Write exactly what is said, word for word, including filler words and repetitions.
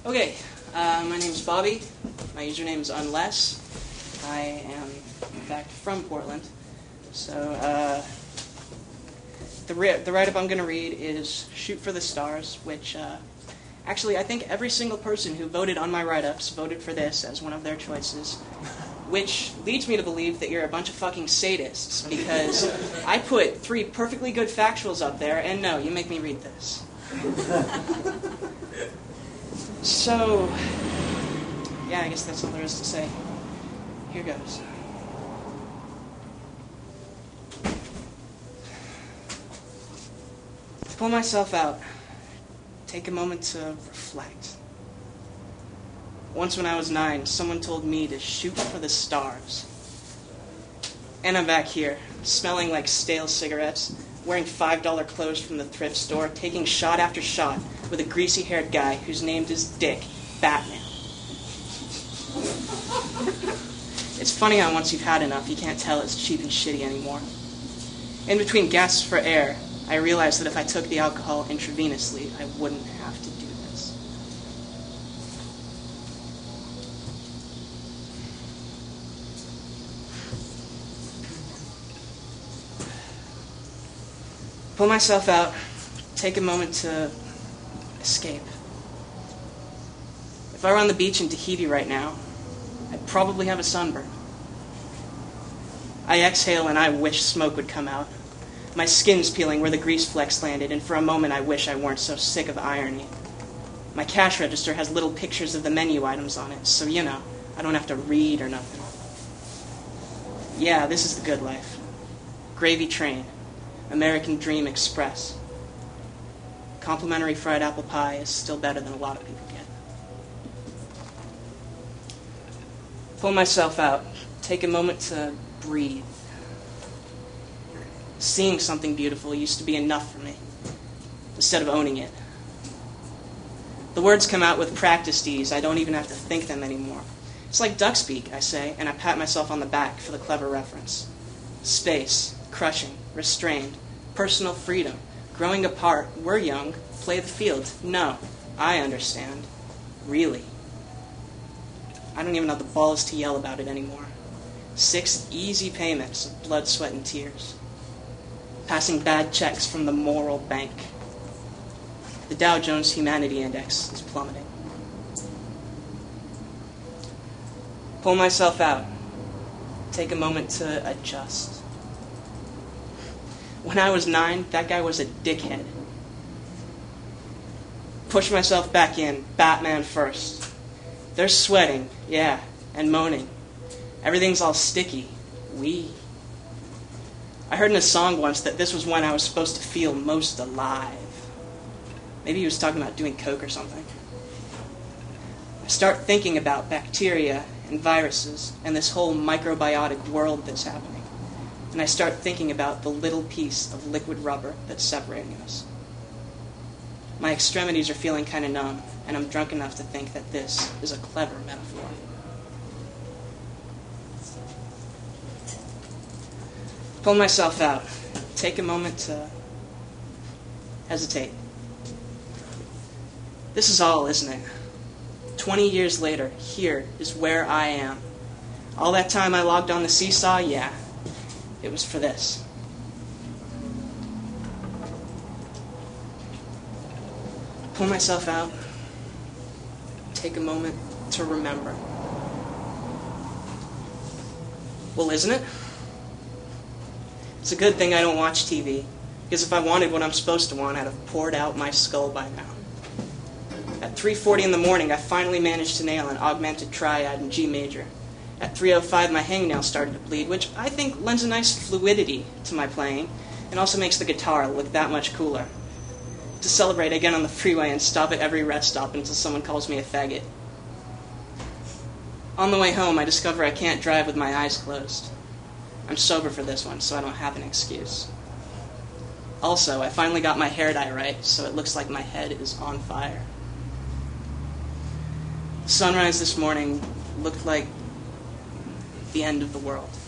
Okay, uh, my name's Bobby. My username is Unless. I am, in fact, from Portland. So, uh, the, ri- the write-up I'm going to read is Shoot for the Stars, which, uh, actually, I think every single person who voted on my write-ups voted for this as one of their choices, which leads me to believe that you're a bunch of fucking sadists, because I put three perfectly good factuals up there, and no, you make me read this. So, yeah, I guess that's all there is to say. Here goes. To pull myself out, take a moment to reflect. Once when I was nine, someone told me to shoot for the stars. And I'm back here, smelling like stale cigarettes, wearing five dollar clothes from the thrift store, taking shot after shot with a greasy-haired guy whose name is Dick, Batman. It's funny how once you've had enough, you can't tell it's cheap and shitty anymore. In between gasps for air, I realized that if I took the alcohol intravenously, I wouldn't have to do this. Pull myself out, take a moment to escape. If I were on the beach in Tahiti right now, I'd probably have a sunburn. I exhale and I wish smoke would come out. My skin's peeling where the grease flecks landed, and for a moment I wish I weren't so sick of irony. My cash register has little pictures of the menu items on it, so you know, I don't have to read or nothing. Yeah, this is the good life. Gravy train. American Dream Express. Complimentary fried apple pie is still better than a lot of people get. Pull myself out. Take a moment to breathe. Seeing something beautiful used to be enough for me, instead of owning it. The words come out with practiced ease. I don't even have to think them anymore. It's like duck's beak, I say, and I pat myself on the back for the clever reference. Space, crushing, restrained, personal freedom, growing apart, we're young, play the field. No, I understand. Really. I don't even have the balls to yell about it anymore. Six easy payments of blood, sweat, and tears. Passing bad checks from the moral bank. The Dow Jones Humanity Index is plummeting. Pull myself out. Take a moment to adjust. When I was nine, that guy was a dickhead. Push myself back in, Batman first. They're sweating, yeah, and moaning. Everything's all sticky. We. I heard in a song once that this was when I was supposed to feel most alive. Maybe he was talking about doing coke or something. I start thinking about bacteria and viruses and this whole microbiotic world that's happening. And I start thinking about the little piece of liquid rubber that's separating us. My extremities are feeling kind of numb, and I'm drunk enough to think that this is a clever metaphor. Pull myself out. Take a moment to hesitate. This is all, isn't it? Twenty years later, here is where I am. All that time I logged on the seesaw, yeah. It was for this. Pull myself out. Take a moment to remember. Well, isn't it? It's a good thing I don't watch T V, because if I wanted what I'm supposed to want, I'd have poured out my skull by now. At three forty in the morning, I finally managed to nail an augmented triad in G major. At three oh five, my hangnail started to bleed, which I think lends a nice fluidity to my playing, and also makes the guitar look that much cooler. To celebrate, I get on the freeway and stop at every rest stop until someone calls me a faggot. On the way home, I discover I can't drive with my eyes closed. I'm sober for this one, so I don't have an excuse. Also, I finally got my hair dye right, so it looks like my head is on fire. Sunrise this morning looked like the end of the world.